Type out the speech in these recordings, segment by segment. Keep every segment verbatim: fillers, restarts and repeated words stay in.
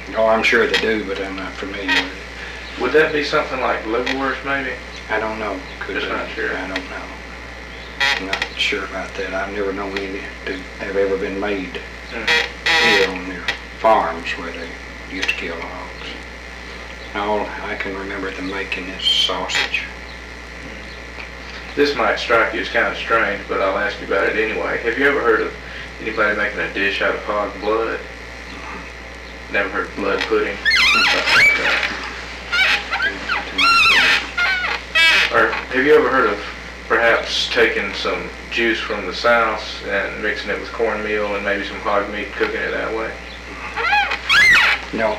Oh, I'm sure they do, but I'm not familiar with it. Would that be something like liverwurst, maybe? I don't know. Could Just be. not sure. I don't know. I'm not sure about that. I've never known any to have ever been made Mm-hmm. here on their farms where they used to kill hogs. All I can remember them making is sausage. This might strike you as kind of strange, but I'll ask you about it anyway. Have you ever heard of anybody making a dish out of hog blood? Never heard of blood pudding? Or have you ever heard of perhaps taking some juice from the souse and mixing it with cornmeal and maybe some hog meat and cooking it that way? No.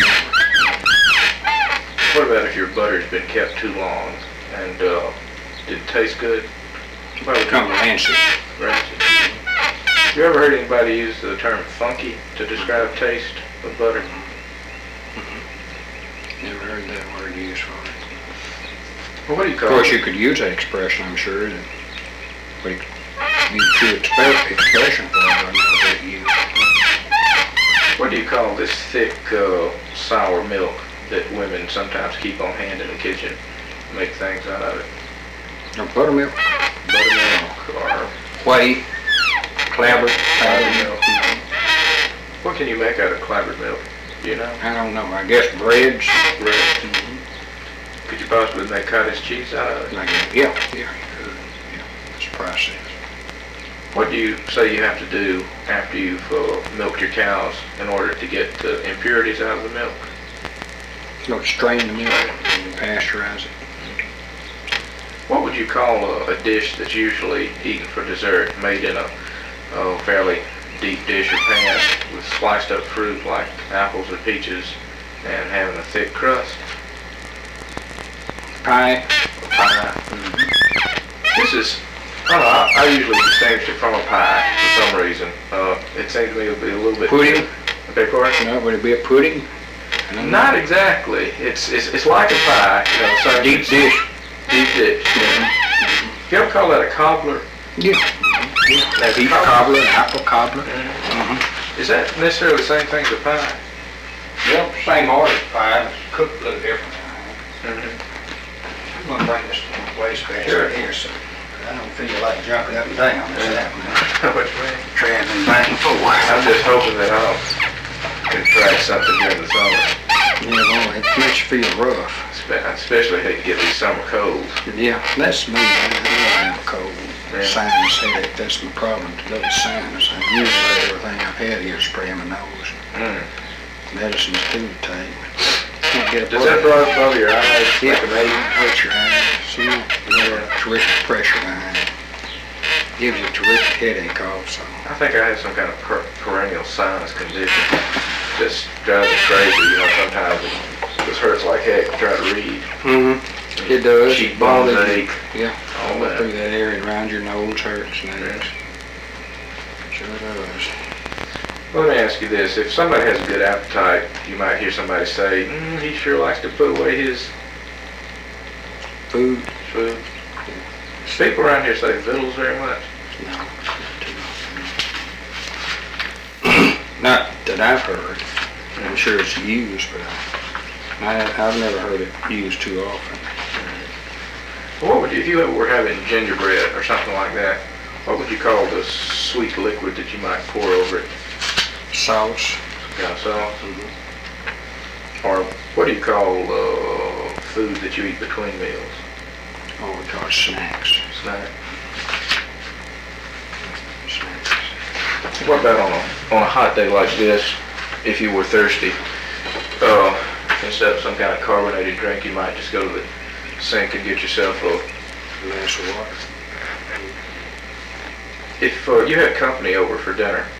What about if your butter's been kept too long and uh, did it taste good? Well, it comes rancid. Rancid. Have you ever heard anybody use the term funky to describe taste of butter? Never heard that word used for it. Well, what do you Of call course, it? you could use that expression, I'm sure. That we use true expe- expression for it, I know that you. What do you call this thick, uh, sour milk that women sometimes keep on hand in the kitchen, make things out of it? Or buttermilk, Buttermilk or whey, clabber, powdered powdered milk. What can you make out of clabbered milk? Do you know? I don't know. I guess breads. Bread. Mhm. Could you possibly make cottage cheese out of it? Like, yeah, yeah, you could. Yeah, it's a process. What do you say you have to do after you've uh, milked your cows in order to get the impurities out of the milk? You know, strain the milk and pasteurize it. What would you call a, a dish that's usually eaten for dessert, made in a, a fairly deep dish or pan with sliced up fruit like apples or peaches and having a thick crust? Pie. Pie. Mm-hmm. This is, I don't know, I, I usually distinguish it from a pie for some reason. Uh, it seems to me to be a little bit... Pudding? Okay, Corey? No, would it be a pudding? I don't Not know. exactly. It's, it's it's like a pie, you know, so Deep dish. Deep dish. You ever call that a cobbler? Yeah. Yeah. That's Beef cobbler. cobbler, apple cobbler. Is that necessarily the same thing as a pie? Yep, same order as pie, but cooked a little different. Mm-hmm. I'm gonna bring this waistband Sure. right here, so I don't feel like jumping up and down. This happening. What you mean? Traveling back and forth. I'm just hoping that I don't contract something during the summer. Yeah, well, it makes you feel rough. Spe- I especially hate to get these summer colds. Yeah, that's me. I don't have a cold. Yeah. Sinus headache, that's my problem today, sinus. I usually everything I've had here is spraying my nose. Mm. Medicines too to take. Can't get a Does that blood. bother bother your eyes? Yeah, Like a it maid? hurts your eyes. See, there's a terrific pressure behind it. Gives you a terrific headache also. I think I have some kind of per- perennial sinus condition. Just drives me crazy, you know, sometimes it just hurts like heck to try to read. Mm-hmm. It does. Cheek It bones bothers you. ache. Yeah, All all that. through that area around your nose hurts and Yeah. that. Sure does. Well, let me ask you this. If somebody has a good appetite, you might hear somebody say, mm, he sure likes to put away his Food? food. People around here say vittles very much. No. Not that I've heard. I'm sure it's used, but I, I've never heard it used too often. Well, what would you, if you were having gingerbread or something like that, what would you call the sweet liquid that you might pour over it? Sauce? Kind of sauce? Or what do you call uh, food that you eat between meals? Oh, we call it snacks. Snack. Snacks. What about on a, on a hot day like this, if you were thirsty, uh, instead of some kind of carbonated drink, you might just go to the sink and get yourself a Glass of water. If uh, you had company over for dinner,